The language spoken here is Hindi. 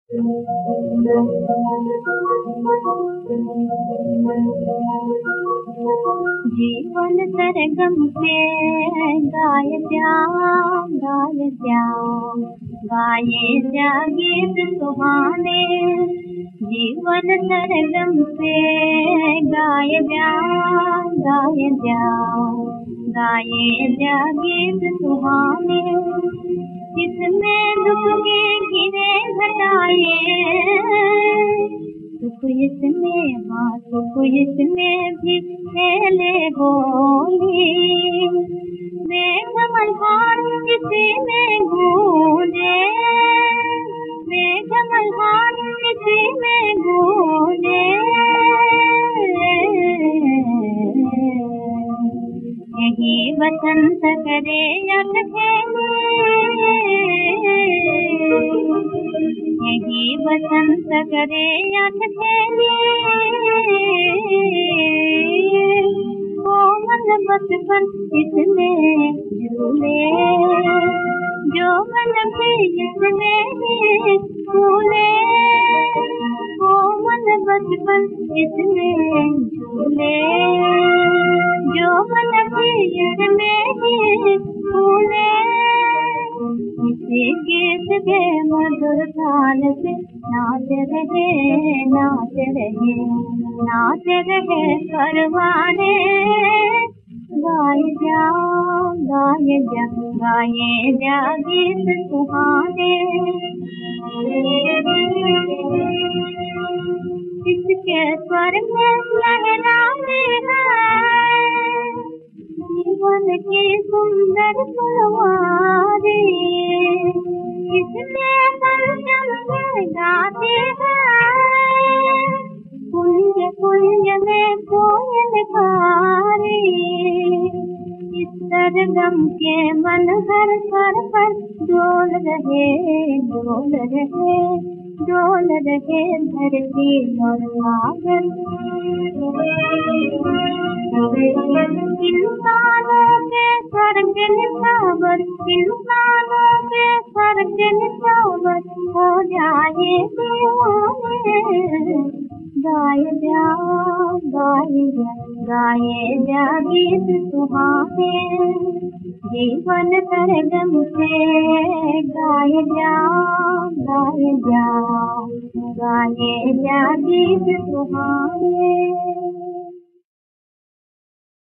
जीवन सरगम पे गाय जा गाये जा गीत सुहाने। जीवन सरगम पे गाय जा गाये जा गीत सुहाने। इसमें दुख के घिरे घटाए, सुख इसमें हाँ सुख इसमें भी खेले होली। मेघ मल्हार किसी में गूंजे, मेघ मल्हार किसी में गूंजे। यही बसंत करे अट खेले, यही बसंत करे अट खेले। कोमल बचपन इसमें झूले, जो मन भी इसमें झूले। कोमल बचपन इसमें झूले, जो मन भी इसमें झूले। इसी गीत के मधुर ताल पे नाच रहे परवाने। गाये जा गीत सुहाने। इसके स्वर में लहराते हैं जीवन की सुंदर फुलवारी। इसमें परचम गाते हैं कुंज कुंज में कोयलकारी। इस सरगम के मन हर स्वर पर डोल रहे धरती और सागर। इंसानों के स्वर्ग निशावर, इंसानों के स्वर्ग निशावर हो जाए दीवाने। गाये जा गीत सुहाने। जीवन सरगम से गाये जा गीत सुहाने।